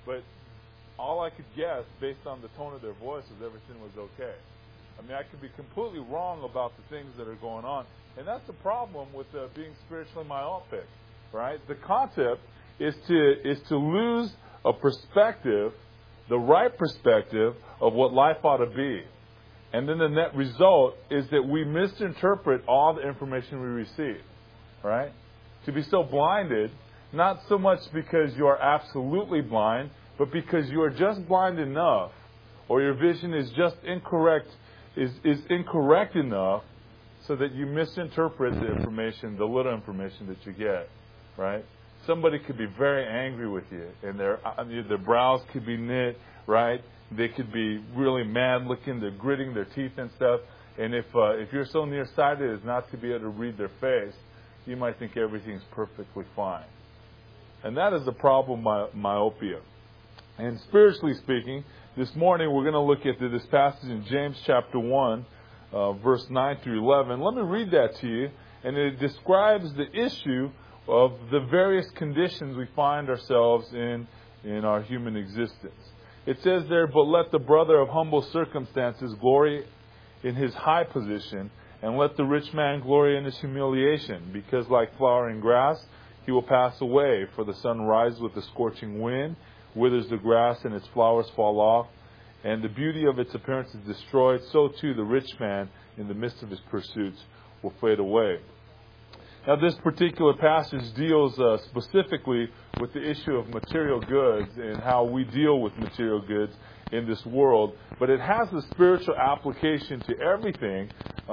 but all I could guess, based on the tone of their voice, was everything was okay. I mean, I could be completely wrong about the things that are going on. And that's the problem with being spiritually myopic, right? The concept is to lose a perspective, the right perspective of what life ought to be. And then the net result is that we misinterpret all the information we receive, right? To be so blinded, not so much because you are absolutely blind, but because you are just blind enough, or your vision is just incorrect, is incorrect enough, so that you misinterpret the information, the little information that you get, right? Somebody could be very angry with you, and their brows could be knit, right? They could be really mad looking, they're gritting their teeth and stuff. And if you're so nearsighted as not to be able to read their face, you might think everything's perfectly fine. And that is the problem of myopia. And spiritually speaking, this morning we're going to look at this passage in James chapter 1, verse 9 through 11. Let me read that to you. And it describes the issue of the various conditions we find ourselves in our human existence. It says there, "But let the brother of humble circumstances glory in his high position, and let the rich man glory in his humiliation, because like flowering grass, he will pass away. For the sun rises with a scorching wind, withers the grass, and its flowers fall off, and the beauty of its appearance is destroyed. So too the rich man, in the midst of his pursuits, will fade away." Now, this particular passage deals specifically with the issue of material goods and how we deal with material goods in this world. But it has a spiritual application to everything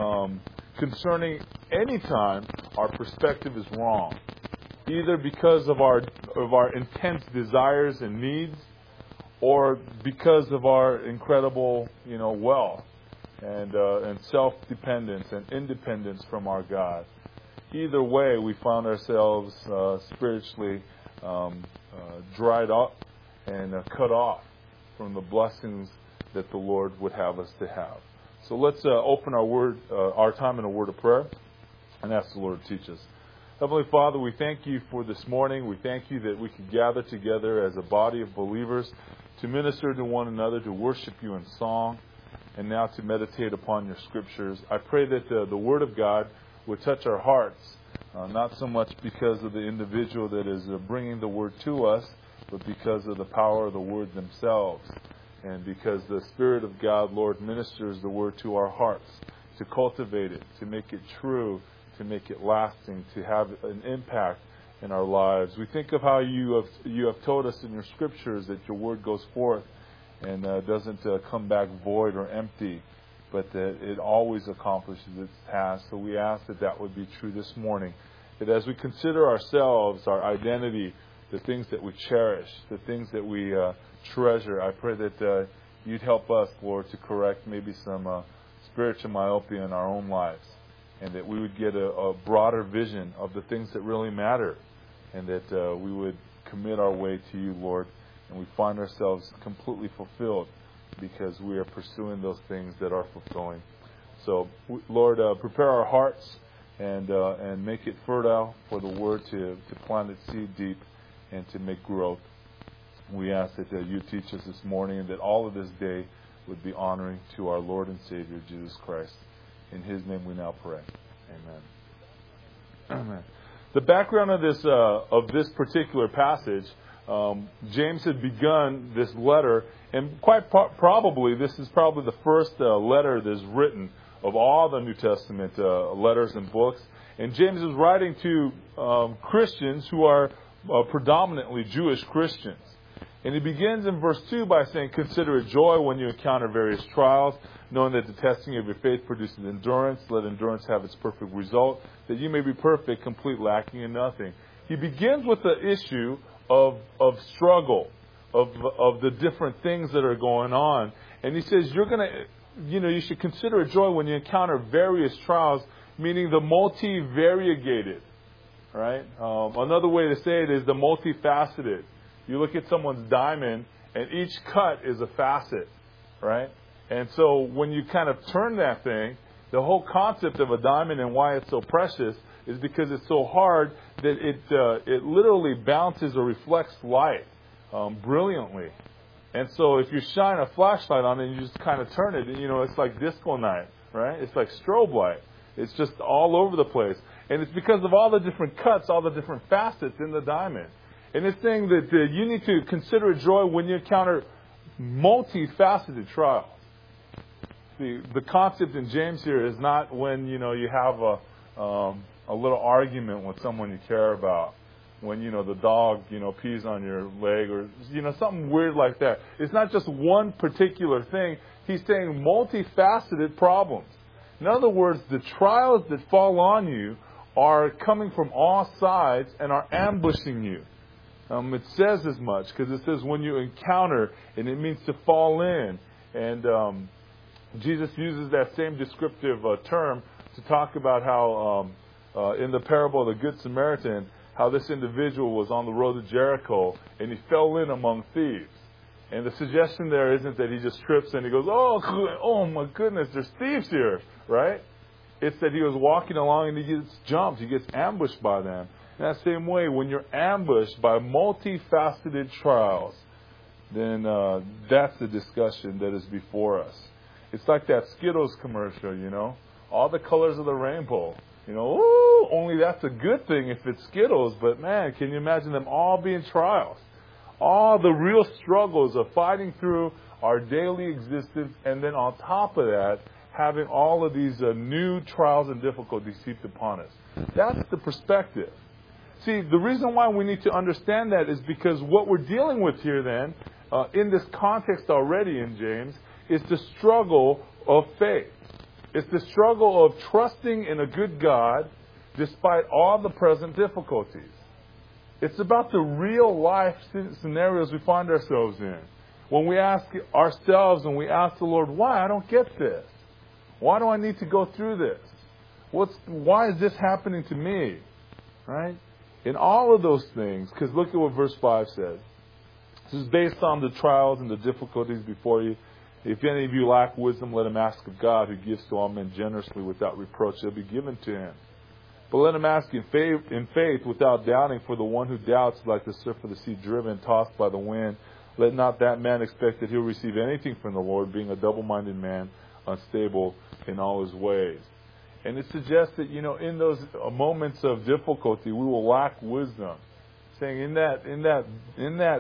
concerning any time our perspective is wrong, either because of our intense desires and needs, or because of our incredible, wealth and self-dependence and independence from our God. Either way, we found ourselves spiritually dried up and cut off from the blessings that the Lord would have us to have. So let's open our time in a word of prayer and ask the Lord to teach us. Heavenly Father, we thank you for this morning. We thank you that we could gather together as a body of believers to minister to one another, to worship you in song, and now to meditate upon your scriptures. I pray that the Word of God would touch our hearts, not so much because of the individual that is bringing the Word to us, but because of the power of the Word themselves. And because the Spirit of God, Lord, ministers the Word to our hearts, to cultivate it, to make it true, to make it lasting, to have an impact in our lives. We think of how you have told us in your scriptures that your Word goes forth and doesn't come back void or empty, but that it always accomplishes its task. So we ask that would be true this morning. That as we consider ourselves, our identity, the things that we cherish, the things that we treasure, I pray that you'd help us, Lord, to correct maybe some spiritual myopia in our own lives, and that we would get a broader vision of the things that really matter, and that we would commit our way to you, Lord, and we find ourselves completely fulfilled because we are pursuing those things that are fulfilling. So, Lord, prepare our hearts and make it fertile for the Word to plant its seed deep and to make growth. We ask that you teach us this morning, and that all of this day would be honoring to our Lord and Savior, Jesus Christ. In His name we now pray. Amen. Amen. The background of this particular passage, James had begun this letter, and quite probably this is probably the first letter that is written of all the New Testament letters and books. And James is writing to Christians who are predominantly Jewish Christians. And he begins in verse 2 by saying, "Consider it joy when you encounter various trials, knowing that the testing of your faith produces endurance. Let endurance have its perfect result, that you may be perfect, complete, lacking in nothing." He begins with the issue of struggle, of the different things that are going on. And he says, you should consider it joy when you encounter various trials, meaning the multivariated, right? Another way to say it is the multifaceted. You look at someone's diamond, and each cut is a facet, right? And so when you kind of turn that thing, the whole concept of a diamond and why it's so precious is because it's so hard that it literally bounces or reflects light. brilliantly. And so if you shine a flashlight on it and you just kind of turn it, it's like disco night, right? It's like strobe light. It's just all over the place. And it's because of all the different cuts, all the different facets in the diamond. And it's saying that you need to consider it joy when you encounter multifaceted trials. The concept in James here is not when, you have a little argument with someone you care about. When, the dog, pees on your leg or, something weird like that. It's not just one particular thing. He's saying multifaceted problems. In other words, the trials that fall on you are coming from all sides and are ambushing you. It says as much because it says when you encounter, and it means to fall in. And Jesus uses that same descriptive term to talk about how in the parable of the Good Samaritan, how this individual was on the road to Jericho and he fell in among thieves. And the suggestion there isn't that he just trips and he goes, oh my goodness, there's thieves here, right? It's that he was walking along and he gets jumped, he gets ambushed by them. In that same way, when you're ambushed by multifaceted trials, then that's the discussion that is before us. It's like that Skittles commercial, all the colors of the rainbow. Only that's a good thing if it's Skittles. But man, can you imagine them all being trials? All the real struggles of fighting through our daily existence, and then on top of that, having all of these new trials and difficulties heaped upon us. That's the perspective. See, the reason why we need to understand that is because what we're dealing with here then, in this context already in James, is the struggle of faith. It's the struggle of trusting in a good God despite all the present difficulties. It's about the real life scenarios we find ourselves in. When we ask ourselves and we ask the Lord, why? I don't get this. Why do I need to go through this? Why is this happening to me? Right? In all of those things, because look at what verse 5 says. This is based on the trials and the difficulties before you. If any of you lack wisdom, let him ask of God, who gives to all men generously without reproach. It will be given to him. But let him ask in faith without doubting, for the one who doubts is like the surf of the sea, driven, tossed by the wind. Let not that man expect that he'll receive anything from the Lord, being a double-minded man, unstable in all his ways. And it suggests that, in those moments of difficulty, we will lack wisdom. Saying in that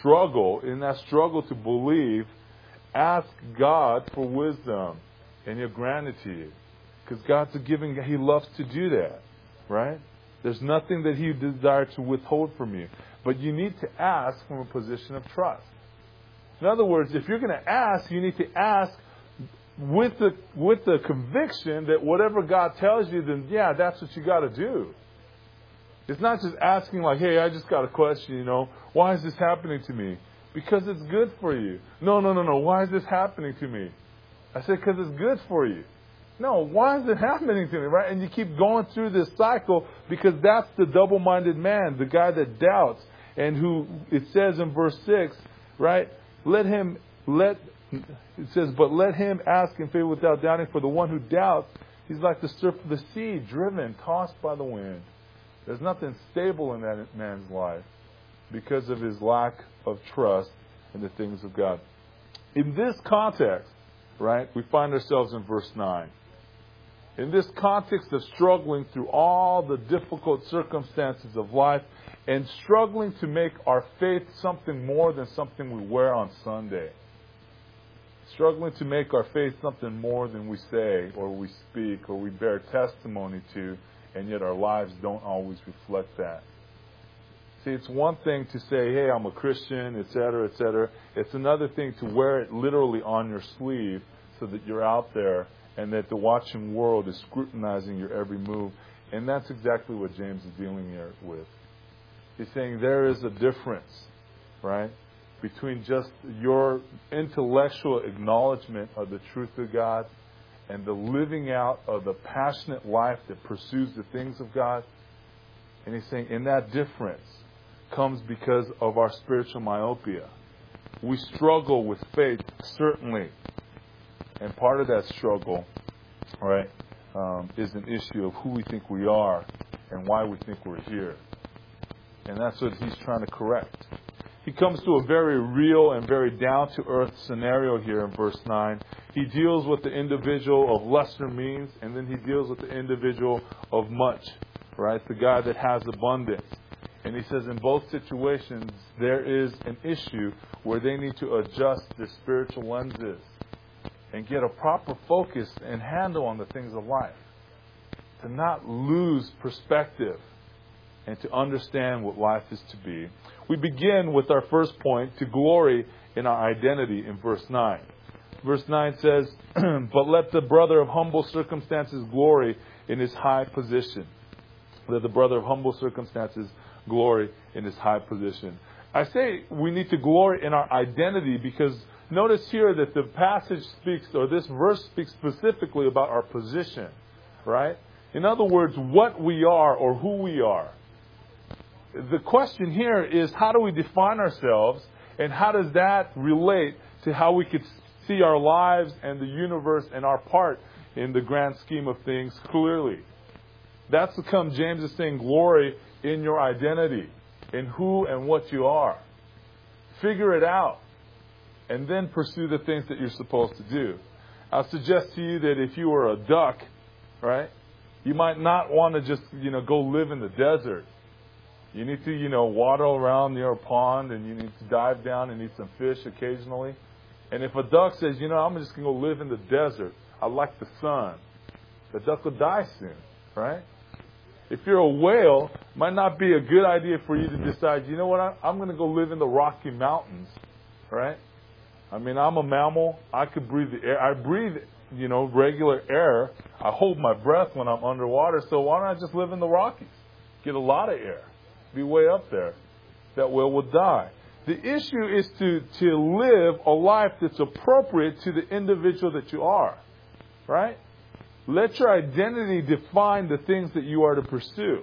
struggle to believe, ask God for wisdom, and He'll grant it to you. Because God's a giving, He loves to do that, right? There's nothing that He desires to withhold from you. But you need to ask from a position of trust. In other words, if you're going to ask, you need to ask with the conviction that whatever God tells you, then yeah, that's what you got to do. It's not just asking like, hey, I just got a question, why is this happening to me? Because it's good for you. No. Why is this happening to me? I said, because it's good for you. No, why is it happening to me, right? And you keep going through this cycle because that's the double-minded man, the guy that doubts, and who, it says in verse 6, right? It says, but let him ask in faith without doubting, for the one who doubts, he's like the surf of the sea, driven, tossed by the wind. There's nothing stable in that man's life because of his lack of trust in the things of God. In this context, right, we find ourselves in verse 9. In this context of struggling through all the difficult circumstances of life and struggling to make our faith something more than something we wear on Sunday. Struggling to make our faith something more than we say or we speak or we bear testimony to, and yet our lives don't always reflect that. See, it's one thing to say, hey, I'm a Christian, etc., etc. It's another thing to wear it literally on your sleeve so that you're out there and that the watching world is scrutinizing your every move. And that's exactly what James is dealing here with. He's saying there is a difference, right, between just your intellectual acknowledgement of the truth of God and the living out of the passionate life that pursues the things of God. And he's saying in that difference comes because of our spiritual myopia. We struggle with faith, certainly. And part of that struggle, right, is an issue of who we think we are and why we think we're here. And that's what he's trying to correct. he comes to a very real and very down-to-earth scenario here in verse 9. He deals with the individual of lesser means, and then he deals with the individual of much, right? The guy that has abundance. And he says in both situations, there is an issue where they need to adjust their spiritual lenses and get a proper focus and handle on the things of life. To not lose perspective and to understand what life is to be. We begin with our first point, to glory in our identity in verse 9. Verse 9 says, but let the brother of humble circumstances glory in his high position. Let the brother of humble circumstances glory in his high position. I say we need to glory in our identity because notice here that the passage speaks, or this verse speaks specifically about our position, right? In other words, what we are or who we are. The question here is, how do we define ourselves, and how does that relate to how we could see our lives and the universe and our part in the grand scheme of things clearly? That's become, James is saying, glory in your identity, in who and what you are. Figure it out, and then pursue the things that you're supposed to do. I'll suggest to you that if you were a duck, right, you might not want to just, go live in the desert. You need to, waddle around near a pond, and you need to dive down and eat some fish occasionally. And if a duck says, I'm just going to go live in the desert, I like the sun, the duck will die soon, right? If you're a whale, it might not be a good idea for you to decide, I'm going to go live in the Rocky Mountains, right? I mean, I'm a mammal. I could breathe the air. I breathe, regular air. I hold my breath when I'm underwater, so why don't I just live in the Rockies? Get a lot of air. Be way up there. That whale will die. The issue is to live a life that's appropriate to the individual that you are, right? Let your identity define the things that you are to pursue.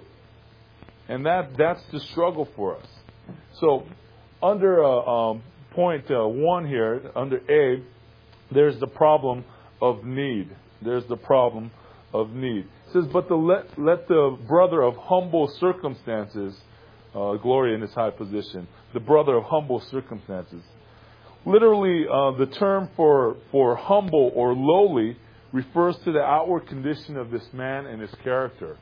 And that's the struggle for us. So, under point 1 here, under A, there's the problem of need. There's the problem of need. It says, but let the brother of humble circumstances glory in his high position. The brother of humble circumstances. Literally, the term for humble or lowly refers to the outward condition of this man and his character.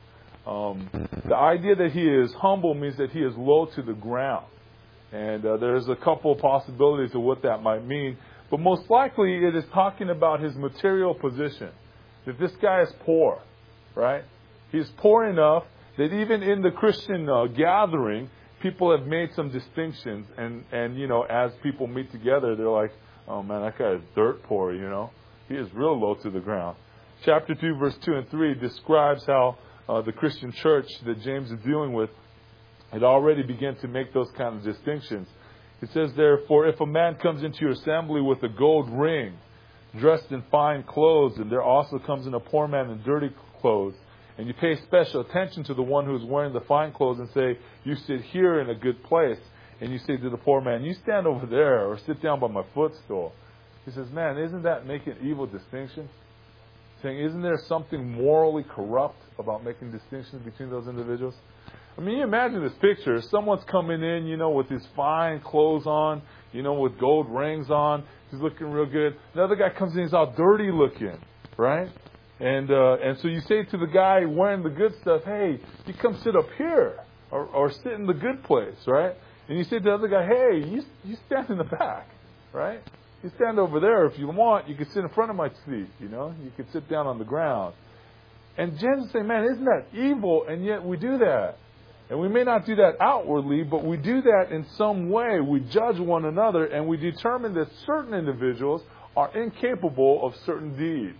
The idea that he is humble means that he is low to the ground. And there's a couple of possibilities of what that might mean. But most likely it is talking about his material position. That this guy is poor, right? He's poor enough that even in the Christian gathering, people have made some distinctions. And as people meet together, they're like, oh man, that guy is dirt poor, He is real low to the ground. Chapter 2, verse 2 and 3 describes how the Christian church that James is dealing with had already begun to make those kind of distinctions. It says, therefore, if a man comes into your assembly with a gold ring, dressed in fine clothes, and there also comes in a poor man in dirty clothes, and you pay special attention to the one who's wearing the fine clothes and say, you sit here in a good place, and you say to the poor man, you stand over there or sit down by my footstool. He says, man, isn't that making evil distinction? Saying, isn't there something morally corrupt about making distinctions between those individuals? I mean, you imagine this picture. Someone's coming in, with his fine clothes on, with gold rings on. He's looking real good. Another guy comes in, he's all dirty looking, right? And so you say to the guy wearing the good stuff, hey, you come sit up here or sit in the good place, right? And you say to the other guy, hey, you stand in the back, right? You stand over there. If you want, you can sit in front of my seat, You can sit down on the ground. And James is saying, man, isn't that evil? And yet we do that. And we may not do that outwardly, but we do that in some way. We judge one another, and we determine that certain individuals are incapable of certain deeds.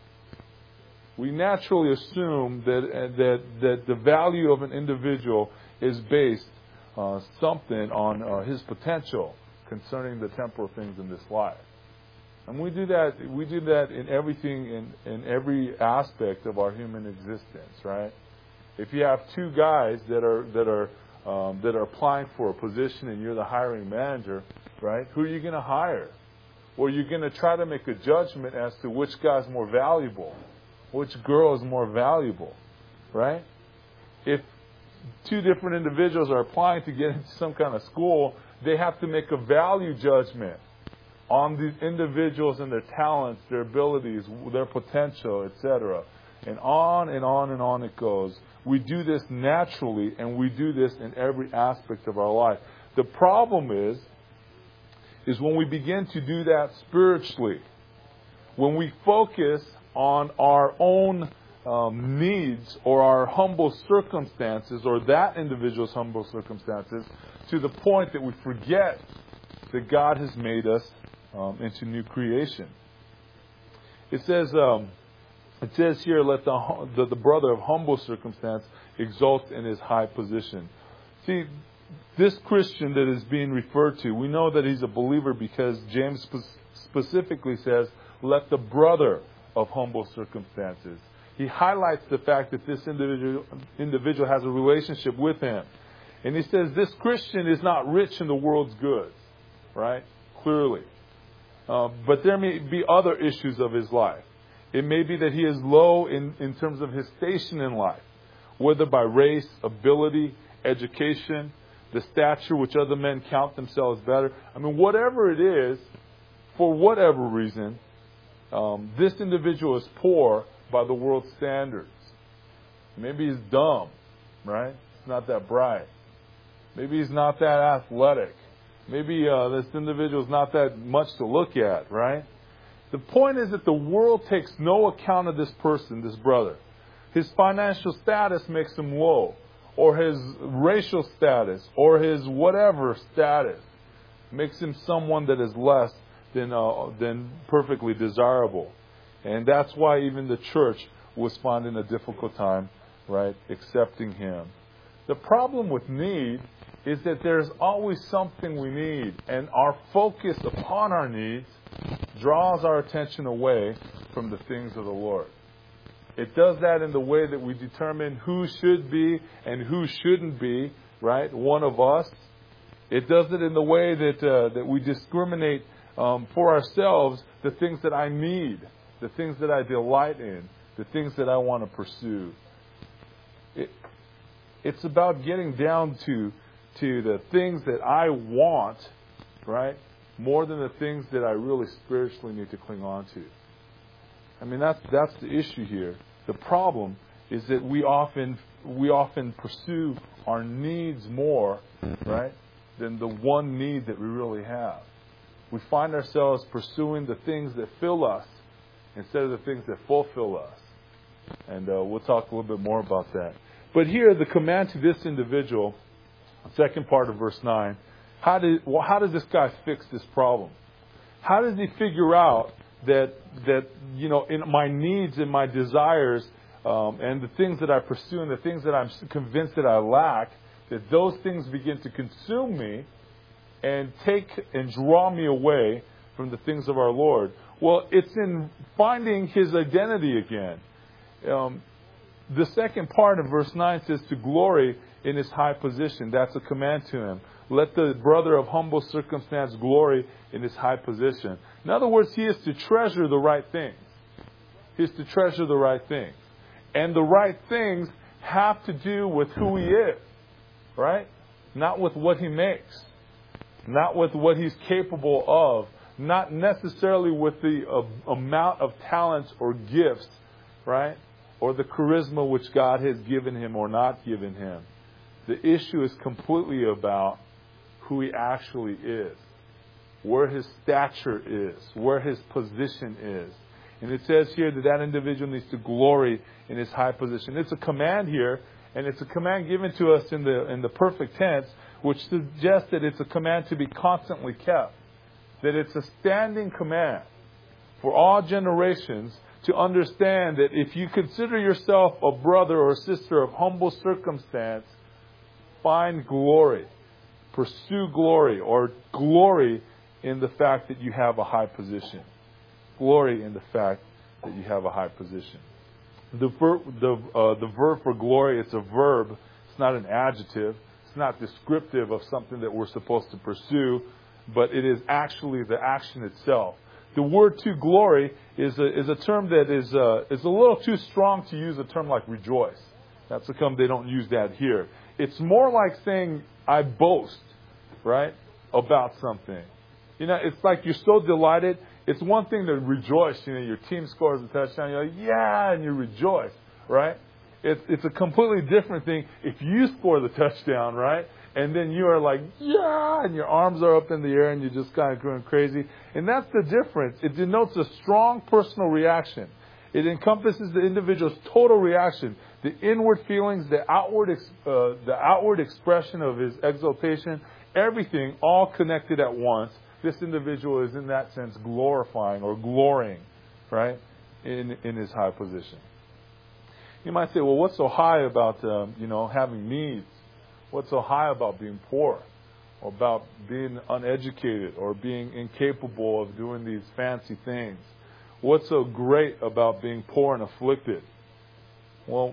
We naturally assume that the value of an individual is based something on his potential concerning the temporal things in this life. And we do that in everything, in every aspect of our human existence, right? If you have two guys that are applying for a position and you're the hiring manager, right? Who are you going to hire? Or you're going to try to make a judgment as to which guy's more valuable, which girl is more valuable, right? If two different individuals are applying to get into some kind of school, They have to make a value judgment on these individuals and their talents, their abilities, their potential, etc. And on and on and on it goes. We do this naturally, and we do this in every aspect of our life. The problem is when we begin to do that spiritually, when we focus on our own needs or our humble circumstances or that individual's humble circumstances to the point that we forget that God has made us into new creation. It says here, let the brother of humble circumstance exalt in his high position. See, this Christian that is being referred to, we know that he's a believer because James specifically says, let the brother of humble circumstances. He highlights the fact that this individual has a relationship with him. And he says this Christian is not rich in the world's goods, right? Clearly. But there may be other issues of his life. It may be that he is low in terms of his station in life, whether by race, ability, education, the stature which other men count themselves better. I mean, whatever it is, for whatever reason, this individual is poor by the world's standards. Maybe he's dumb, right? He's not that bright. Maybe he's not that athletic. Maybe this individual is not that much to look at, right? The point is that the world takes no account of this person, this brother. His financial status makes him low, or his racial status, or his whatever status makes him someone that is less than perfectly desirable. And that's why even the church was finding a difficult time, right, accepting him. The problem with need is that there's always something we need, and our focus upon our needs draws our attention away from the things of the Lord. It does that in the way that we determine who should be and who shouldn't be, right, one of us. It does it in the way that we discriminate for ourselves the things that I need, the things that I delight in, the things that I want to pursue. It's about getting down to the things that I want, right, more than the things that I really spiritually need to cling on to. I mean, that's the issue here. The problem is that we often pursue our needs more, right, than the one need that we really have. We find ourselves pursuing the things that fill us instead of the things that fulfill us. And we'll talk a little bit more about that. But here, the command to this individual, second part of verse 9, how does this guy fix this problem? How does he figure out that in my needs and my desires and the things that I pursue and the things that I'm convinced that I lack, that those things begin to consume me and take and draw me away from the things of our Lord? Well, it's in finding his identity again. The second part of verse 9 says to glory in his high position. That's a command to him. Let the brother of humble circumstance glory in his high position. In other words, he is to treasure the right things. He is to treasure the right things. And the right things have to do with who he is, right? Not with what he makes. Not with what he's capable of. Not necessarily with the amount of talents or gifts, right? Or the charisma which God has given him or not given him. The issue is completely about who he actually is, where his stature is, where his position is. And it says here that individual needs to glory in his high position. It's a command here, and it's a command given to us in the perfect tense, which suggests that it's a command to be constantly kept. That it's a standing command for all generations to understand that if you consider yourself a brother or sister of humble circumstance, find glory, pursue glory, or glory in the fact that you have a high position. Glory in the fact that you have a high position. The verb for glory, it's a verb. It's not an adjective. It's not descriptive of something that we're supposed to pursue, but it is actually the action itself. The word to glory is a term that is a little too strong to use a term like rejoice. That's how come they don't use that here. It's more like saying I boast, right? about something. It's like you're so delighted. It's one thing to rejoice. Your team scores a touchdown. You're like, yeah, and you rejoice, right? It's a completely different thing if you score the touchdown, right? And then you are like, yeah, and your arms are up in the air and you're just kind of going crazy. And that's the difference. It denotes a strong personal reaction. It encompasses the individual's total reaction, the inward feelings, the outward expression of his exaltation, everything all connected at once. This individual is in that sense glorifying or glorying, right, in his high position. You might say, well, what's so high about, having needs? What's so high about being poor? Or about being uneducated or being incapable of doing these fancy things? What's so great about being poor and afflicted? Well,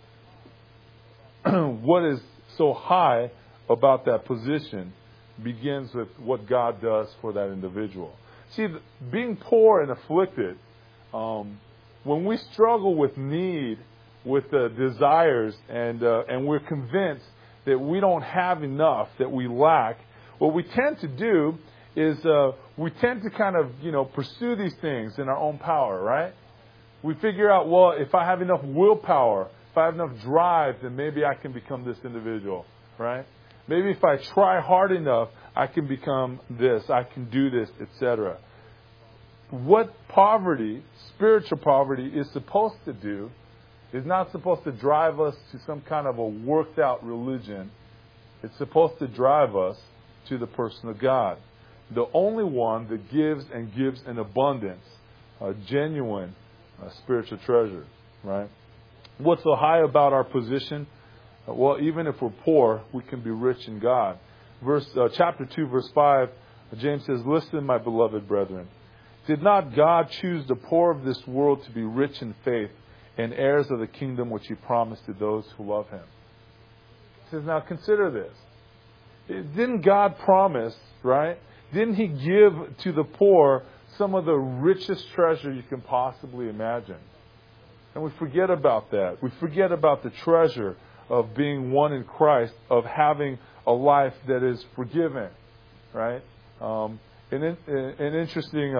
what is so high about that position begins with what God does for that individual. See, being poor and afflicted, when we struggle with need, with desires, and we're convinced that we don't have enough, that we lack, what we tend to do is we tend to kind of, pursue these things in our own power, right? We figure out, well, if I have enough willpower, if I have enough drive, then maybe I can become this individual, right? Maybe if I try hard enough, I can become this, I can do this, etc. What poverty, spiritual poverty, is supposed to do is not supposed to drive us to some kind of a worked out religion. It's supposed to drive us to the person of God, the only one that gives and gives in abundance, a genuine spiritual treasure, right? What's so high about our position? Well, even if we're poor, we can be rich in God. Chapter 2, verse 5, James says, "Listen, my beloved brethren, did not God choose the poor of this world to be rich in faith and heirs of the kingdom which He promised to those who love Him?" He says, now consider this. Didn't God promise, right? Didn't He give to the poor some of the richest treasure you can possibly imagine? And we forget about that. We forget about the treasure of being one in Christ, of having a life that is forgiven, right? An interesting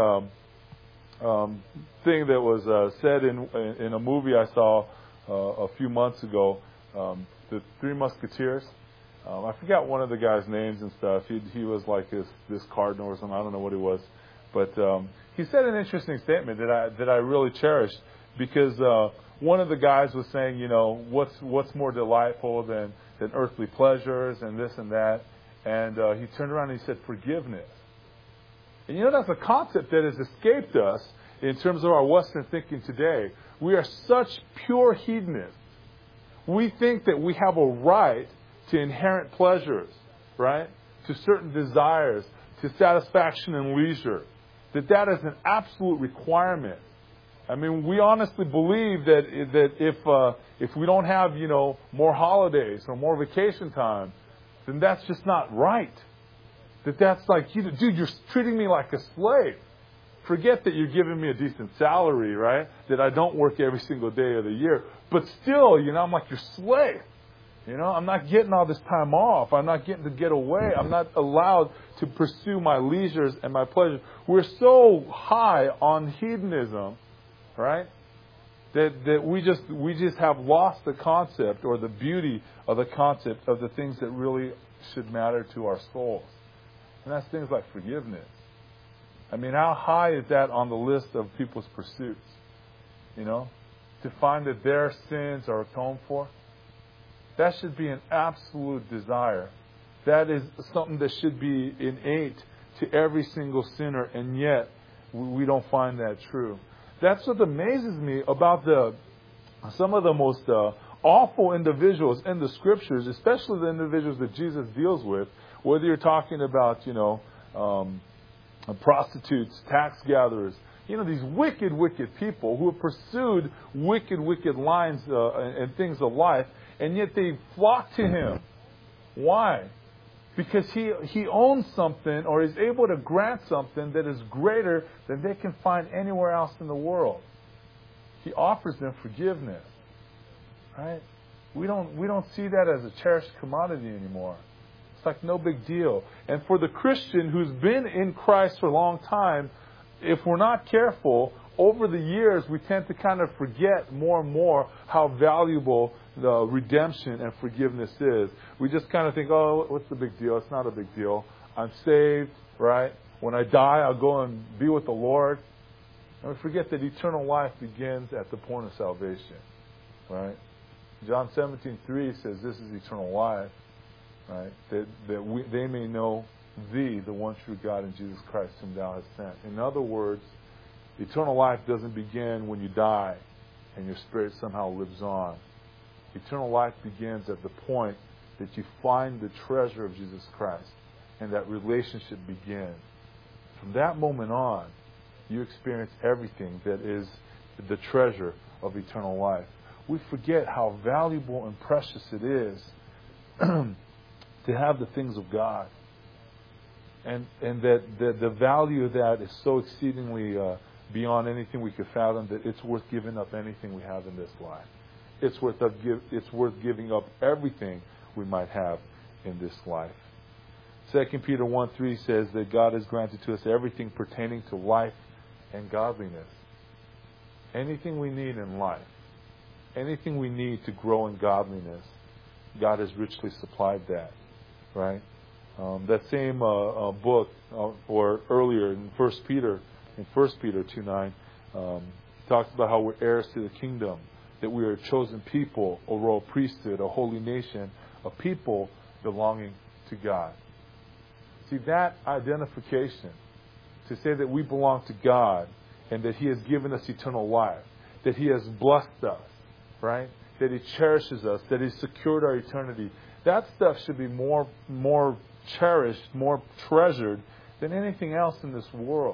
thing that was said in a movie I saw a few months ago, The Three Musketeers. I forgot one of the guys' names and stuff. He was like this cardinal or something. I don't know what he was, but he said an interesting statement that I really cherished, because one of the guys was saying, what's more delightful than earthly pleasures and this and that, and he turned around and he said, forgiveness. And that's a concept that has escaped us in terms of our Western thinking today. We are such pure hedonists. We think that we have a right to inherent pleasures, right? To certain desires, to satisfaction and leisure. That is an absolute requirement. I mean, we honestly believe that if we don't have, more holidays or more vacation time, then that's just not right. That's like, dude, you're treating me like a slave. Forget that you're giving me a decent salary, right? That I don't work every single day of the year. But still, I'm like your slave. I'm not getting all this time off. I'm not getting to get away. I'm not allowed to pursue my leisures and my pleasures. We're so high on hedonism, right? That we just have lost the concept or the beauty of the concept of the things that really should matter to our souls. And that's things like forgiveness. I mean, how high is that on the list of people's pursuits? To find that their sins are atoned for. That should be an absolute desire. That is something that should be innate to every single sinner, and yet we don't find that true. That's what amazes me about some of the most awful individuals in the Scriptures, especially the individuals that Jesus deals with, whether you're talking about, prostitutes, tax gatherers, these wicked, wicked people who have pursued wicked lines and things of life, and yet they flock to Him. Why? Because He owns something, or is able to grant something that is greater than they can find anywhere else in the world. He offers them forgiveness. Right? We don't see that as a cherished commodity anymore. It's like no big deal. And for the Christian who's been in Christ for a long time, if we're not careful, over the years we tend to kind of forget more and more how valuable the redemption and forgiveness is. We just kind of think, oh, what's the big deal? It's not a big deal. I'm saved, right? When I die, I'll go and be with the Lord. And we forget that eternal life begins at the point of salvation, right? John 17:3 says this is eternal life, right? That they may know thee, the one true God, and Jesus Christ whom thou hast sent. In other words, eternal life doesn't begin when you die and your spirit somehow lives on. Eternal life begins at the point that you find the treasure of Jesus Christ and that relationship begins. From that moment on, you experience everything that is the treasure of eternal life. We forget how valuable and precious it is to have the things of God. And that the value of that is so exceedingly beyond anything we could fathom that it's worth giving up anything we have in this life. It's worth giving up everything we might have in this life. 2 Peter 1:3 says that God has granted to us everything pertaining to life and godliness. Anything we need in life, anything we need to grow in godliness, God has richly supplied that, right? That same book, or earlier in 1 Peter 2:9, talks about how we're heirs to the kingdom, that we are a chosen people, a royal priesthood, a holy nation, a people belonging to God. See, that identification, to say that we belong to God and that He has given us eternal life, that He has blessed us, right? That He cherishes us, that He's secured our eternity. That stuff should be more cherished, more treasured than anything else in this world.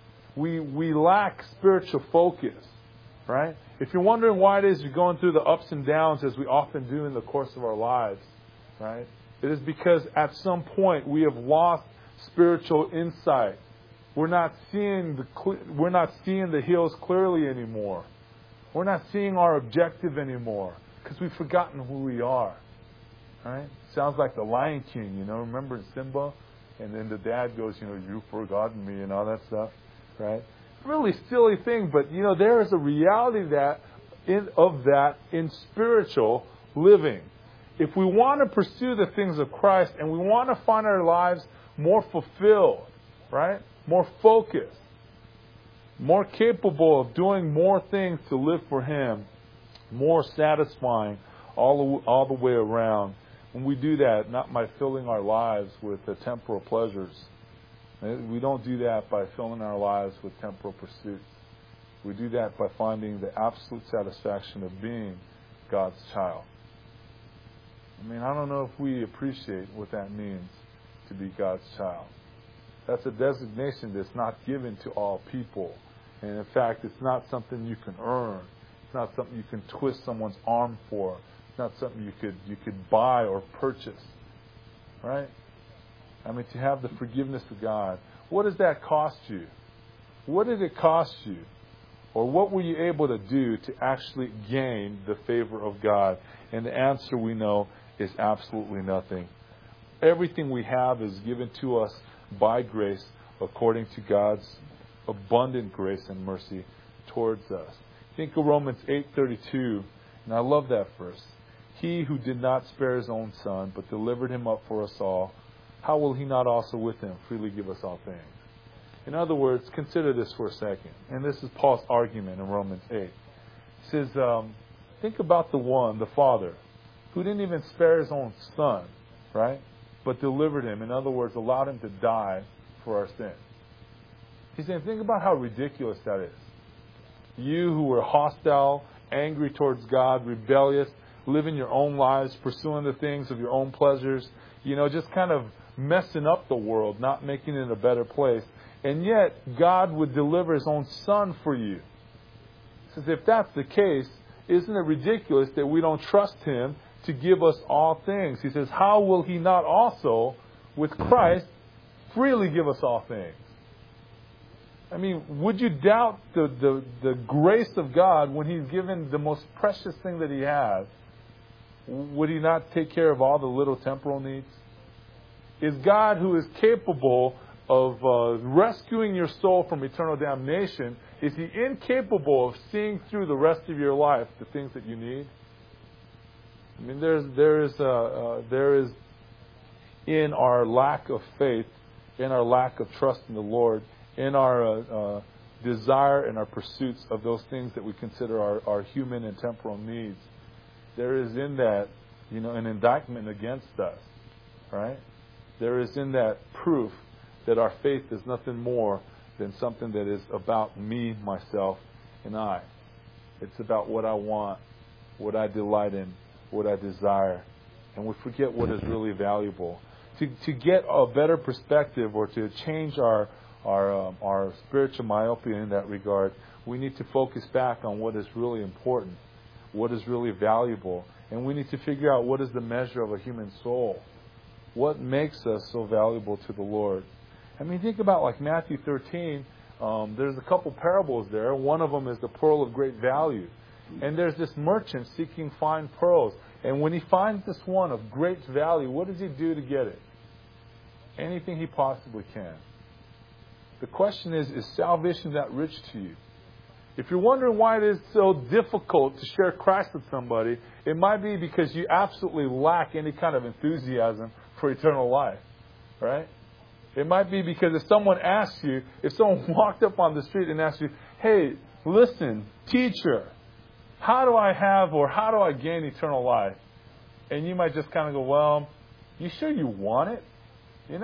We lack spiritual focus, right? If you're wondering why it is you're going through the ups and downs as we often do in the course of our lives, right? It is because at some point we have lost spiritual insight. We're not seeing the hills clearly anymore. We're not seeing our objective anymore because we've forgotten who we are. Right? Sounds like the Lion King, remember Simba? And then the dad goes, you've forgotten me and all that stuff, right? Really silly thing, but there is a reality of that in spiritual living. If we want to pursue the things of Christ and we want to find our lives more fulfilled, right? More focused, more capable of doing more things to live for Him, more satisfying all the way around. When we do that, not by filling our lives with the temporal pleasures. We don't do that by filling our lives with temporal pursuits. We do that by finding the absolute satisfaction of being God's child. I don't know if we appreciate what that means to be God's child. That's a designation that's not given to all people. And in fact, it's not something you can earn. It's not something you can twist someone's arm for. It's not something you could buy or purchase. Right? To have the forgiveness of God. What does that cost you? What did it cost you? Or what were you able to do to actually gain the favor of God? And the answer we know is absolutely nothing. Everything we have is given to us by grace according to God's abundant grace and mercy towards us. Think of Romans 8:32, and I love that verse. He who did not spare His own Son, but delivered Him up for us all, how will He not also with Him freely give us all things? In other words, consider this for a second. And this is Paul's argument in Romans 8. He says, think about the Father, who didn't even spare His own Son, right? But delivered Him. In other words, allowed Him to die for our sins. He's saying, think about how ridiculous that is. You who were hostile, angry towards God, rebellious, living your own lives, pursuing the things of your own pleasures, just kind of messing up the world, not making it a better place. And yet, God would deliver His own Son for you. He says, if that's the case, isn't it ridiculous that we don't trust Him to give us all things? He says, how will He not also, with Christ, freely give us all things? Would you doubt the grace of God when He's given the most precious thing that He has? Would He not take care of all the little temporal needs? is God who is capable of rescuing your soul from eternal damnation? Is He incapable of seeing through the rest of your life the things that you need? I mean, there is in our lack of faith, in our lack of trust in the Lord, in our desire and our pursuits of those things that we consider our human and temporal needs, there is in that, an indictment against us, right? There is in that proof that our faith is nothing more than something that is about me, myself, and I. It's about what I want, what I delight in, what I desire. And we forget what is really valuable. To get a better perspective or to change our spiritual myopia in that regard, we need to focus back on what is really important, what is really valuable. And we need to figure out what is the measure of a human soul. What makes us so valuable to the Lord? I mean, think about like Matthew 13. There's a couple parables there. One of them is the pearl of great value. And there's this merchant seeking fine pearls. And when he finds this one of great value, what does he do to get it? Anything he possibly can. The question is salvation that rich to you? If you're wondering why it is so difficult to share Christ with somebody, it might be because you absolutely lack any kind of enthusiasm for eternal life. Right? It might be because if someone walked up on the street and asked you, hey, listen, teacher, how do I gain eternal life? And you might just kind of go, well, you sure you want it? It's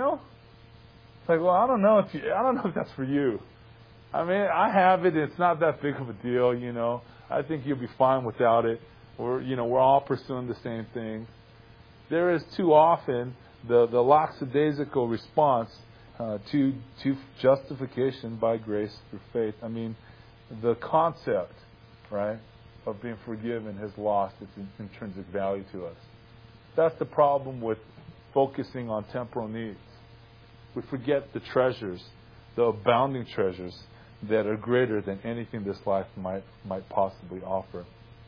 like, well, I don't know if that's for you. I mean, I have it. It's not that big of a deal, I think you'll be fine without it. We're all pursuing the same thing. There is too often the lackadaisical response to justification by grace through faith. I mean, the concept, right, of being forgiven has lost its intrinsic value to us. That's the problem with focusing on temporal needs. We forget the treasures, the abounding treasures that are greater than anything this life might possibly offer.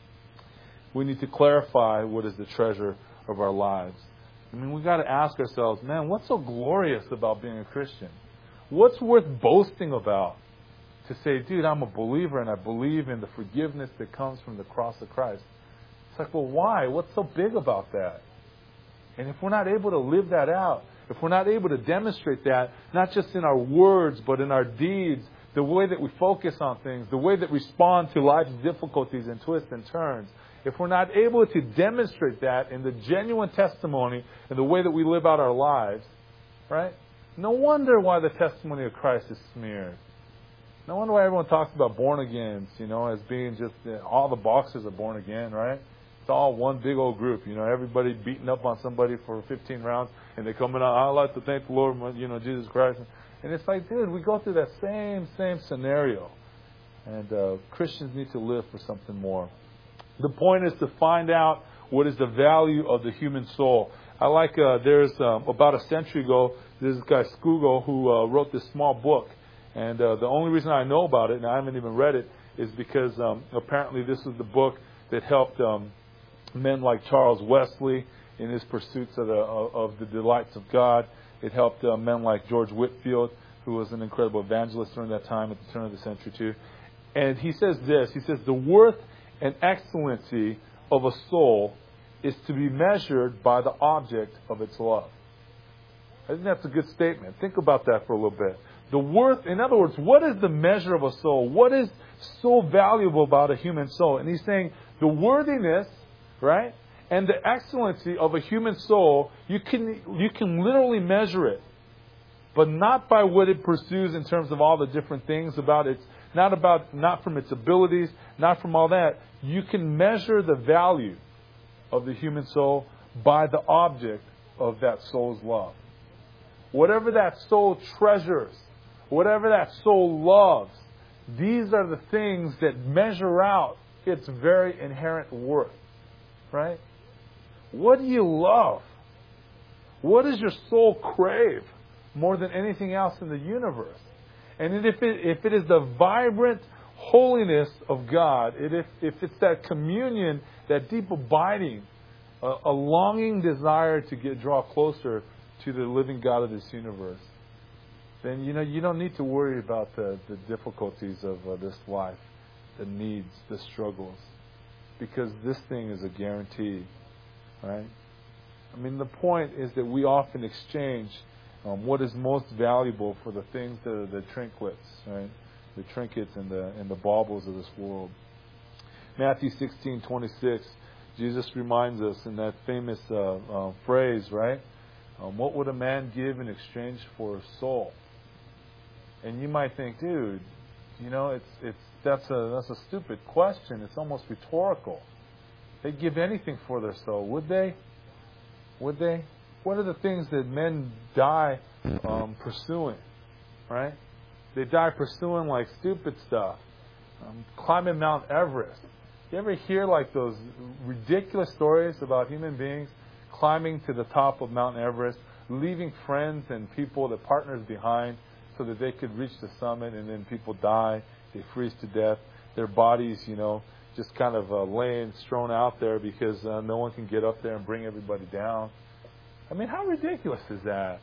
We need to clarify what is the treasure of our lives. I mean, we've got to ask ourselves, man, what's so glorious about being a Christian? What's worth boasting about? To say, dude, I'm a believer and I believe in the forgiveness that comes from the cross of Christ. It's like, well, why? What's so big about that? And if we're not able to live that out, if we're not able to demonstrate that, not just in our words, but in our deeds, the way that we focus on things, the way that we respond to life's difficulties and twists and turns, if we're not able to demonstrate that in the genuine testimony and the way that we live out our lives, right? No wonder why the testimony of Christ is smeared. No wonder why everyone talks about born agains, as being just all the boxers are born again, right? It's all one big old group, everybody beating up on somebody for 15 rounds, and they come in, I'd like to thank the Lord, Jesus Christ. And it's like, dude, we go through that same scenario. And Christians need to live for something more. The point is to find out what is the value of the human soul. I like, there's about a century ago, there's this guy Scougal who wrote this small book. And the only reason I know about it, and I haven't even read it, is because apparently this was the book that helped men like Charles Wesley in his pursuits of the delights of God. It helped men like George Whitefield, who was an incredible evangelist during that time at the turn of the century too. And he says this, he says, the worth and excellency of a soul is to be measured by the object of its love. I think that's a good statement. Think about that for a little bit. The worth, in other words, what is the measure of a soul? What is so valuable about a human soul? And he's saying the worthiness, right, and the excellency of a human soul, you can literally measure it, but not by what it pursues in terms of all the different things about it. Not from its abilities, not from all that. You can measure the value of the human soul by the object of that soul's love. Whatever that soul treasures, whatever that soul loves, these are the things that measure out its very inherent worth. Right? What do you love? What does your soul crave more than anything else in the universe? And if it is the vibrant holiness of God, if it's that communion, that deep abiding, a longing desire to draw closer to the living God of this universe, then you don't need to worry about the difficulties of this life, the needs, the struggles, because this thing is a guarantee, right? I mean, the point is that we often exchange what is most valuable for the things that are the trinkets, right? The trinkets and the baubles of this world. Matthew 16:26, Jesus reminds us in that famous phrase, right? What would a man give in exchange for a soul? And you might think, dude, that's a stupid question. It's almost rhetorical. They'd give anything for their soul, would they? Would they? What are the things that men die pursuing, right? They die pursuing like stupid stuff. Climbing Mount Everest. You ever hear like those ridiculous stories about human beings climbing to the top of Mount Everest, leaving friends and people, the partners behind, so that they could reach the summit, and then people die, they freeze to death, their bodies, just kind of laying, strewn out there because no one can get up there and bring everybody down. I mean, how ridiculous is that?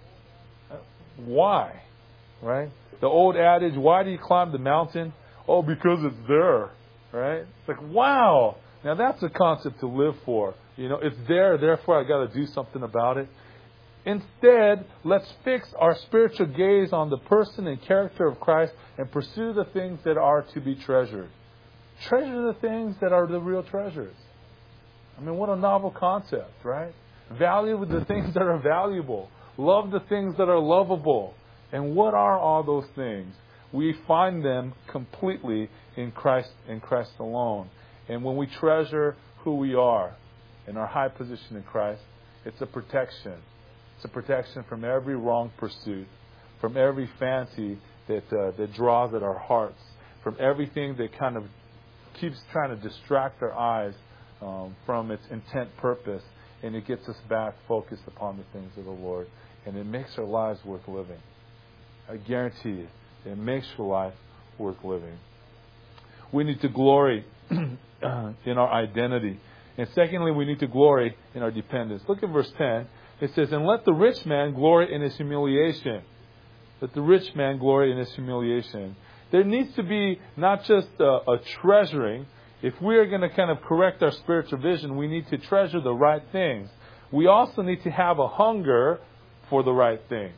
Why? Right? The old adage, why do you climb the mountain? Oh, because it's there. Right? It's like, wow. Now that's a concept to live for. It's there, therefore I got to do something about it. Instead, let's fix our spiritual gaze on the person and character of Christ and pursue the things that are to be treasured. Treasure the things that are the real treasures. I mean, what a novel concept, right? Value the things that are valuable. Love the things that are lovable. And what are all those things? We find them completely in Christ alone. And when we treasure who we are and our high position in Christ, it's a protection. It's a protection from every wrong pursuit, from every fancy that draws at our hearts, from everything that kind of keeps trying to distract our eyes from its intent purpose, and it gets us back focused upon the things of the Lord, and it makes our lives worth living. I guarantee you, it makes your life worth living. We need to glory in our identity. And secondly, we need to glory in our dependence. Look at verse 10. It says, and let the rich man glory in his humiliation. Let the rich man glory in his humiliation. There needs to be not just a treasuring. If we are going to kind of correct our spiritual vision, we need to treasure the right things. We also need to have a hunger for the right things.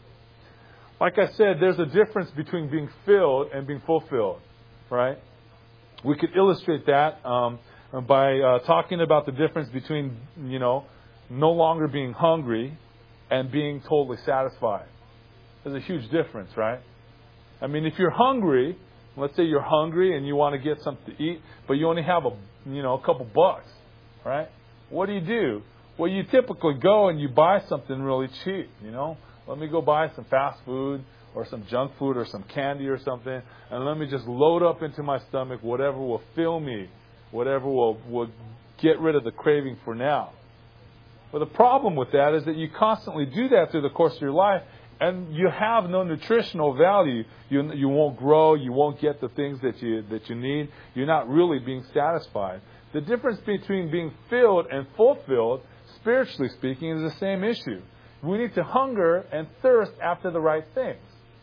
Like I said, there's a difference between being filled and being fulfilled, right? We could illustrate that by talking about the difference between, no longer being hungry and being totally satisfied. There's a huge difference, right? I mean, if you're hungry, let's say you're hungry and you want to get something to eat, but you only have a couple bucks, right? What do? Well, you typically go and you buy something really cheap, Let me go buy some fast food or some junk food or some candy or something, and let me just load up into my stomach whatever will fill me, whatever will get rid of the craving for now. But the problem with that is that you constantly do that through the course of your life, and you have no nutritional value. You won't grow. You won't get the things that you need. You're not really being satisfied. The difference between being filled and fulfilled, spiritually speaking, is the same issue. We need to hunger and thirst after the right things.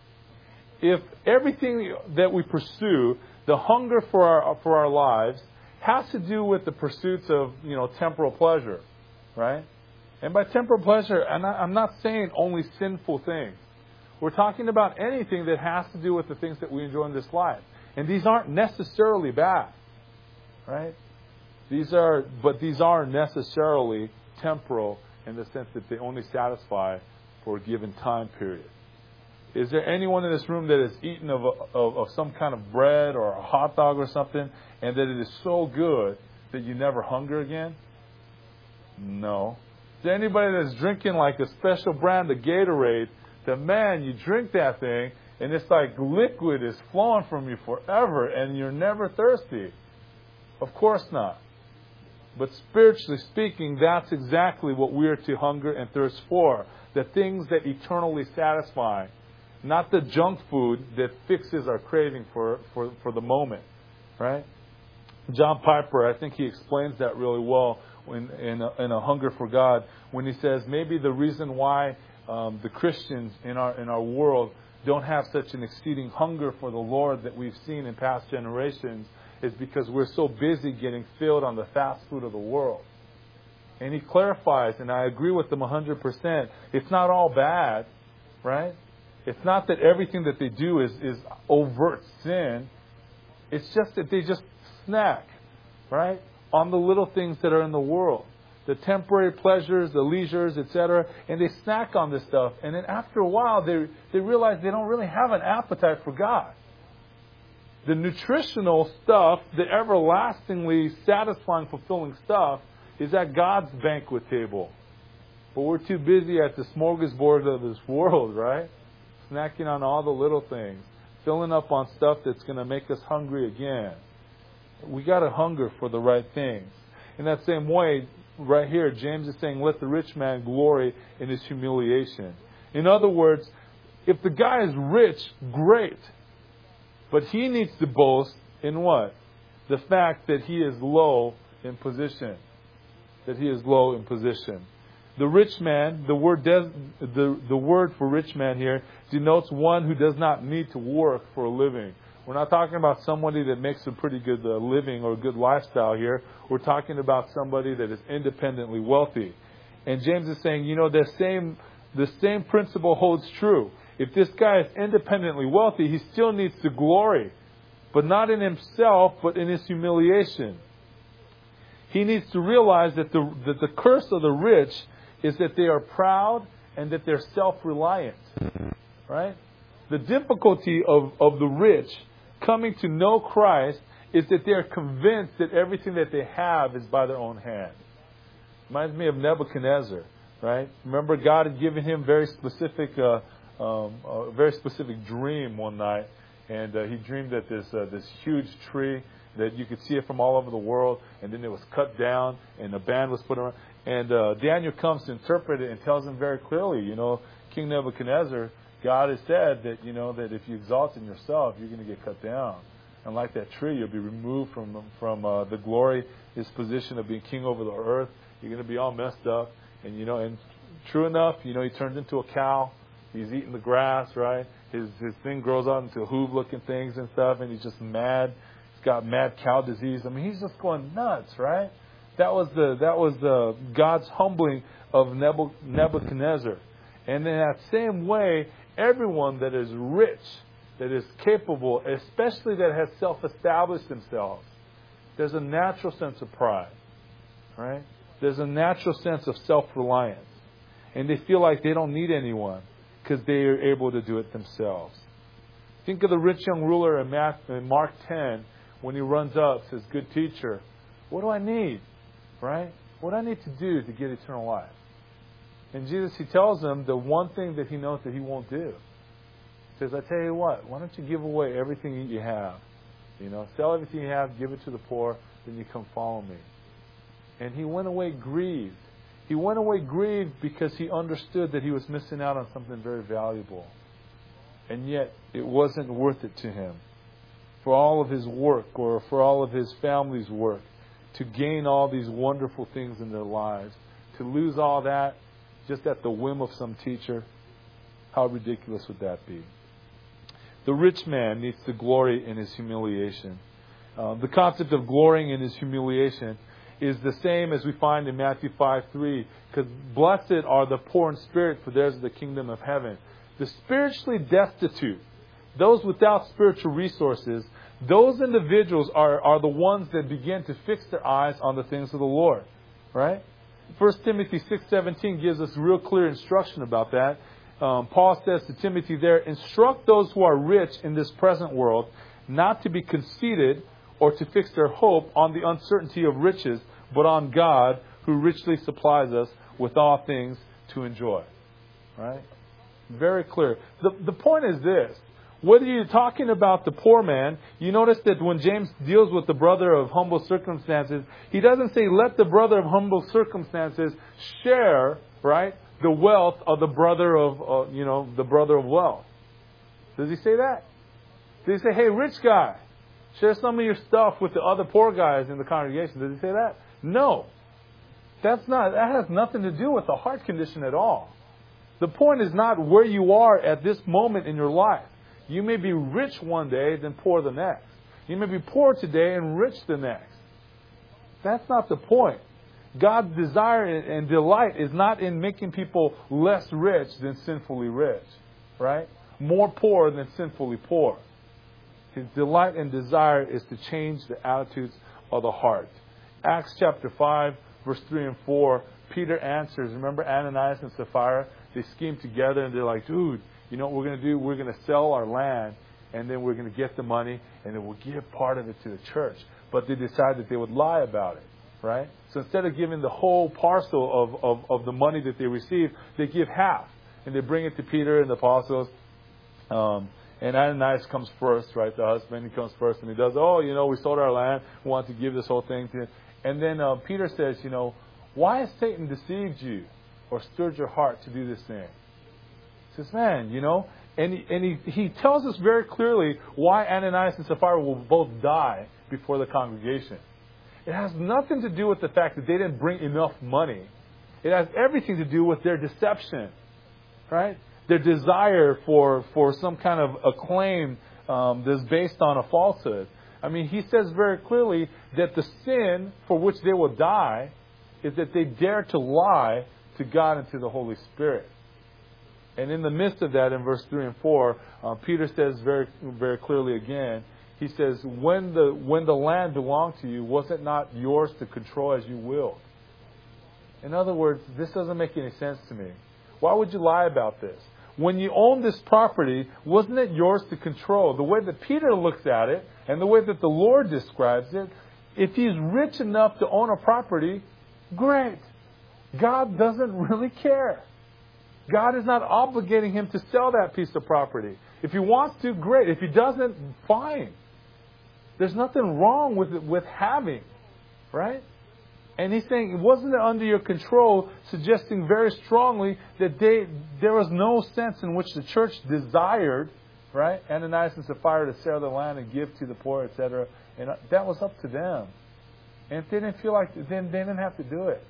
If everything that we pursue, the hunger for our lives, has to do with the pursuits of temporal pleasure, right? And by temporal pleasure, I'm not saying only sinful things. We're talking about anything that has to do with the things that we enjoy in this life. And these aren't necessarily bad, right? These are necessarily temporal in the sense that they only satisfy for a given time period. Is there anyone in this room that has eaten of some kind of bread or a hot dog or something, and that it is so good that you never hunger again? No. Is there anybody that's drinking like a special brand of Gatorade that, man, you drink that thing and it's like liquid is flowing from you forever and you're never thirsty? Of course not. But spiritually speaking, that's exactly what we are to hunger and thirst for. The things that eternally satisfy. Not the junk food that fixes our craving for the moment. Right? John Piper, I think he explains that really well in a hunger for God when he says maybe the reason why the Christians in our world don't have such an exceeding hunger for the Lord that we've seen in past generations is because we're so busy getting filled on the fast food of the world. And he clarifies, and I agree with him 100%, it's not all bad, right? It's not that everything that they do is overt sin. It's just that they just snack, right, on the little things that are in the world. The temporary pleasures, the leisures, etc. And they snack on this stuff. And then after a while, they realize they don't really have an appetite for God. The nutritional stuff, the everlastingly satisfying, fulfilling stuff, is at God's banquet table. But we're too busy at the smorgasbord of this world, right? Snacking on all the little things. Filling up on stuff that's going to make us hungry again. We got to hunger for the right things. In that same way, right here, James is saying, let the rich man glory in his humiliation. In other words, if the guy is rich, great. But he needs to boast in what? The fact that he is low in position. That he is low in position. The rich man, the word for rich man here denotes one who does not need to work for a living. We're not talking about somebody that makes a pretty good living or a good lifestyle here. We're talking about somebody that is independently wealthy. And James is saying, the same principle holds true. If this guy is independently wealthy, he still needs to glory. But not in himself, but in his humiliation. He needs to realize that the curse of the rich is that they are proud and that they're self-reliant. Right? The difficulty of the rich coming to know Christ is that they're convinced that everything that they have is by their own hand. Reminds me of Nebuchadnezzar, right? Remember, God had given him a very specific dream one night, and he dreamed that this huge tree that you could see it from all over the world, and then it was cut down, and a band was put around. And Daniel comes to interpret it and tells him very clearly, King Nebuchadnezzar, God has said that, that if you exalt in yourself, you're going to get cut down. And like that tree, you'll be removed from the glory, his position of being king over the earth. You're going to be all messed up. And, and true enough, he turns into a cow. He's eating the grass, right? His thing grows out into hoof-looking things and stuff, and he's just mad. He's got mad cow disease. I mean, he's just going nuts, right? That was the God's humbling of Nebuchadnezzar. And in that same way, everyone that is rich, that is capable, especially that has self-established themselves, there's a natural sense of pride, right? There's a natural sense of self-reliance. And they feel like they don't need anyone because they are able to do it themselves. Think of the rich young ruler in Mark 10 when he runs up, says, "Good teacher, what do I need?" Right? What do I need to do to get eternal life? And Jesus, he tells him the one thing that he knows that he won't do. He says, I tell you what, why don't you give away everything that you have? Sell everything you have, give it to the poor, then you come follow me. And he went away grieved. He went away grieved because he understood that he was missing out on something very valuable. And yet, it wasn't worth it to him. For all of his work, or for all of his family's work, to gain all these wonderful things in their lives, to lose all that just at the whim of some teacher, how ridiculous would that be? The rich man needs to glory in his humiliation. The concept of glorying in his humiliation is the same as we find in Matthew 5:3, because blessed are the poor in spirit, for theirs is the kingdom of heaven. The spiritually destitute, those without spiritual resources, those individuals are the ones that begin to fix their eyes on the things of the Lord. Right? 1 Timothy 6:17 gives us real clear instruction about that. Paul says to Timothy there, instruct those who are rich in this present world not to be conceited or to fix their hope on the uncertainty of riches, but on God who richly supplies us with all things to enjoy. Right? Very clear. The point is this. Whether you're talking about the poor man, you notice that when James deals with the brother of humble circumstances, he doesn't say, let the brother of humble circumstances share, right, the wealth of the brother of, the brother of wealth. Does he say that? Does he say, hey, rich guy, share some of your stuff with the other poor guys in the congregation? Does he say that? No. That has nothing to do with the heart condition at all. The point is not where you are at this moment in your life. You may be rich one day, then poor the next. You may be poor today and rich the next. That's not the point. God's desire and delight is not in making people less rich than sinfully rich, right? More poor than sinfully poor. His delight and desire is to change the attitudes of the heart. Acts chapter 5, verse 3 and 4, Peter answers. Remember Ananias and Sapphira? They schemed together and they're like, dude, you know what we're going to do? We're going to sell our land and then we're going to get the money and then we'll give part of it to the church. But they decided that they would lie about it, right? So instead of giving the whole parcel of the money that they received, they give half. And they bring it to Peter and the apostles. And Ananias comes first, right? The husband, he comes first and he does, we sold our land. We want to give this whole thing to you. And then Peter says, why has Satan deceived you or stirred your heart to do this thing? He says, man, and he tells us very clearly why Ananias and Sapphira will both die before the congregation. It has nothing to do with the fact that they didn't bring enough money. It has everything to do with their deception, right? Their desire for some kind of acclaim that's based on a falsehood. I mean, he says very clearly that the sin for which they will die is that they dare to lie to God and to the Holy Spirit. And in the midst of that, in verse 3 and 4, Peter says very, very clearly again, he says, when the land belonged to you, was it not yours to control as you willed? In other words, this doesn't make any sense to me. Why would you lie about this? When you owned this property, wasn't it yours to control? The way that Peter looks at it, and the way that the Lord describes it, if he's rich enough to own a property, great. God doesn't really care. God is not obligating him to sell that piece of property. If he wants to, great. If he doesn't, fine. There's nothing wrong with having, right? And he's saying, wasn't it under your control, suggesting very strongly that there was no sense in which the church desired, right, Ananias and Sapphira to sell the land and give to the poor, etc. And that was up to them. And if they didn't feel like it, then they didn't have to do it.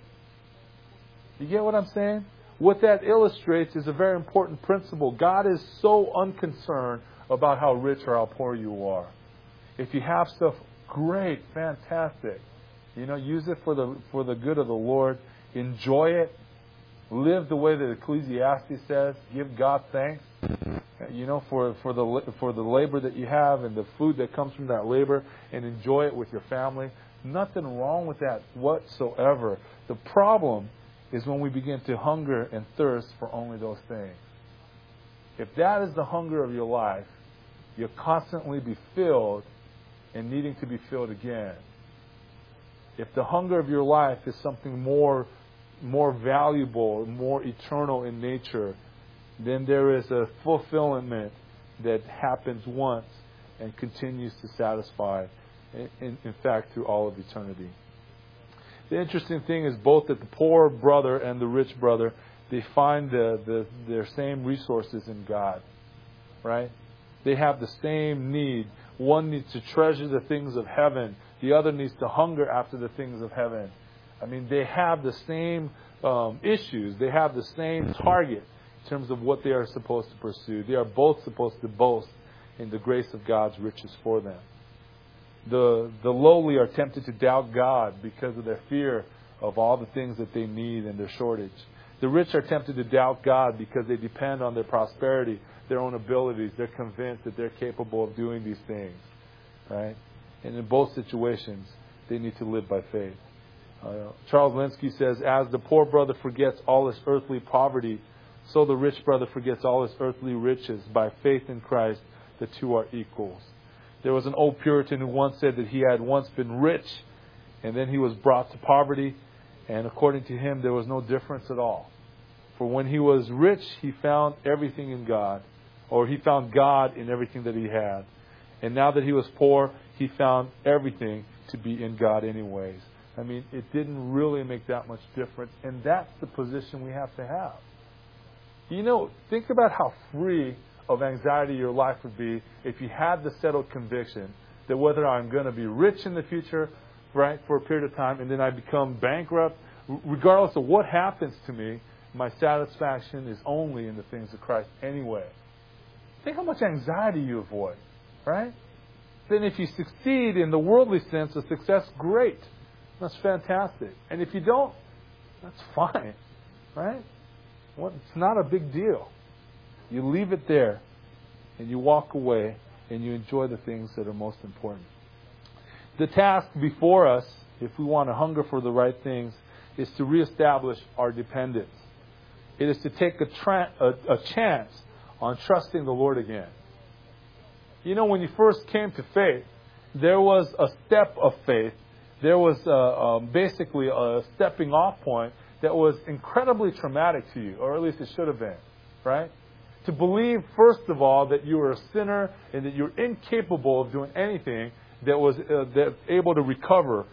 You get what I'm saying? What that illustrates is a very important principle. God is so unconcerned about how rich or how poor you are. If you have stuff, great, fantastic. Use it for the good of the Lord. Enjoy it. Live the way that Ecclesiastes says. Give God thanks. For the labor that you have and the food that comes from that labor, and enjoy it with your family. Nothing wrong with that whatsoever. The problem is when we begin to hunger and thirst for only those things. If that is the hunger of your life, you'll constantly be filled and needing to be filled again. If the hunger of your life is something more valuable, more eternal in nature, then there is a fulfillment that happens once and continues to satisfy, in fact, through all of eternity. The interesting thing is both that the poor brother and the rich brother, they find their same resources in God, right? They have the same need. One needs to treasure the things of heaven. The other needs to hunger after the things of heaven. I mean, they have the same issues. They have the same target in terms of what they are supposed to pursue. They are both supposed to boast in the grace of God's riches for them. The lowly are tempted to doubt God because of their fear of all the things that they need and their shortage. The rich are tempted to doubt God because they depend on their prosperity, their own abilities. They're convinced that they're capable of doing these things, right? And in both situations, they need to live by faith. Charles Linsky says, as the poor brother forgets all his earthly poverty, so the rich brother forgets all his earthly riches. By faith in Christ, the two are equals. There was an old Puritan who once said that he had once been rich, and then he was brought to poverty, and according to him, there was no difference at all. For when he was rich, he found everything in God, or he found God in everything that he had. And now that he was poor, he found everything to be in God anyways. I mean, it didn't really make that much difference, and that's the position we have to have. Think about how free of anxiety your life would be if you had the settled conviction that whether I'm going to be rich in the future, right, for a period of time, and then I become bankrupt, regardless of what happens to me, my satisfaction is only in the things of Christ anyway. Think how much anxiety you avoid, right? Then if you succeed in the worldly sense of success, great. That's fantastic. And if you don't, that's fine, right? Well, it's not a big deal. You leave it there, and you walk away, and you enjoy the things that are most important. The task before us, if we want to hunger for the right things, is to reestablish our dependence. It is to take a chance on trusting the Lord again. You know, when you first came to faith, there was a step of faith. There was basically a stepping off point that was incredibly traumatic to you, or at least it should have been, right? To believe, first of all, that you were a sinner and that you're incapable of doing anything that was able to recover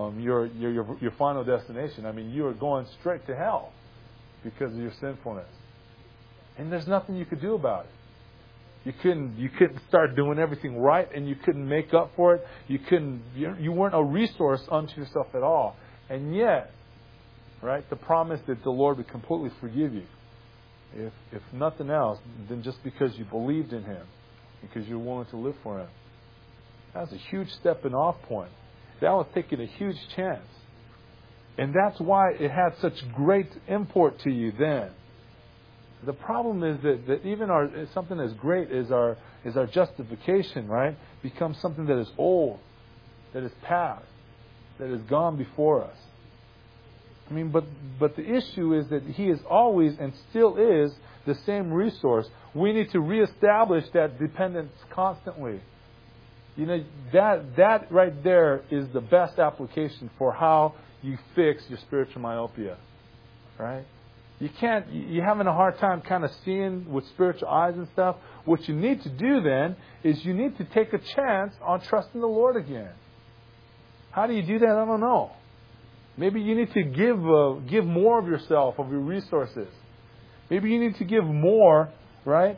your final destination. I mean, you were going straight to hell because of your sinfulness. And there's nothing you could do about it. You couldn't start doing everything right, and you couldn't make up for it. You weren't a resource unto yourself at all. And yet, right, the promise that the Lord would completely forgive you, if nothing else, then just because you believed in Him, because you're willing to live for Him. That was a huge stepping off point. That was taking a huge chance. And that's why it had such great import to you then. The problem is that even something as great as our justification, right, becomes something that is old, that is past, that is gone before us. I mean, but the issue is that He is always and still is the same resource. We need to reestablish that dependence constantly. You know, that right there is the best application for how you fix your spiritual myopia, right? You're having a hard time kind of seeing with spiritual eyes and stuff. What you need to do then is you need to take a chance on trusting the Lord again. How do you do that? I don't know. Maybe you need to give more of yourself, of your resources. Maybe you need to give more, right,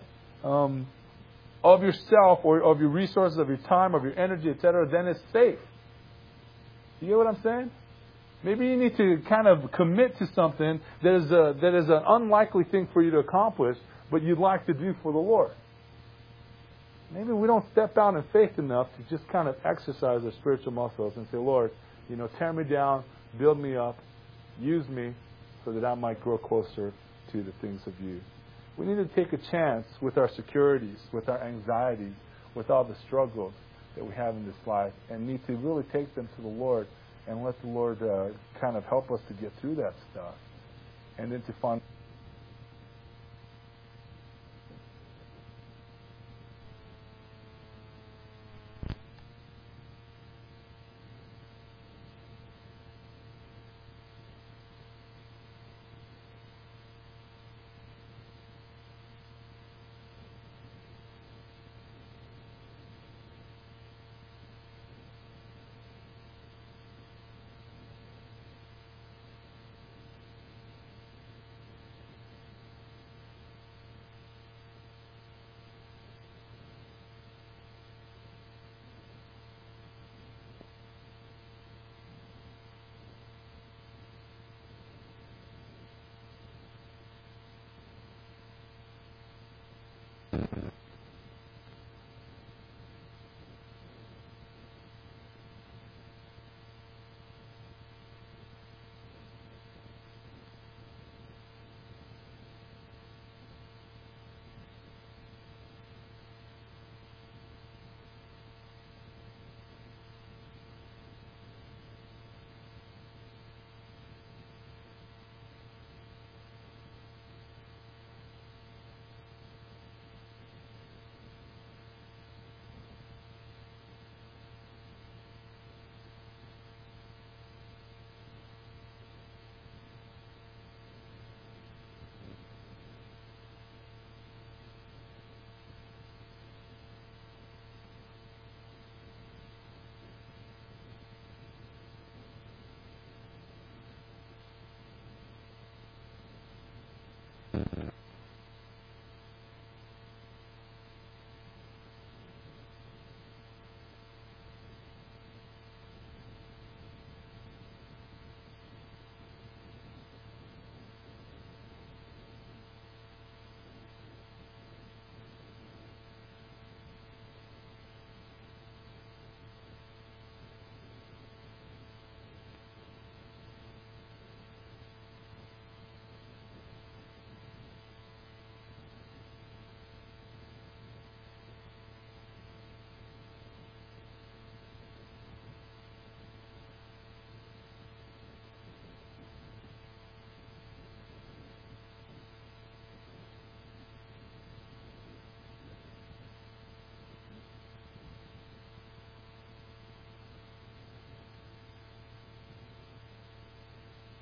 of yourself or of your resources, of your time, of your energy, etc., than is safe. You get what I'm saying? Maybe you need to kind of commit to something that is an unlikely thing for you to accomplish, but you'd like to do for the Lord. Maybe we don't step out in faith enough to just kind of exercise our spiritual muscles and say, Lord, tear me down, build me up, use me so that I might grow closer to the things of you. We need to take a chance with our securities, with our anxieties, with all the struggles that we have in this life, and need to really take them to the Lord and let the Lord kind of help us to get through that stuff. And then to find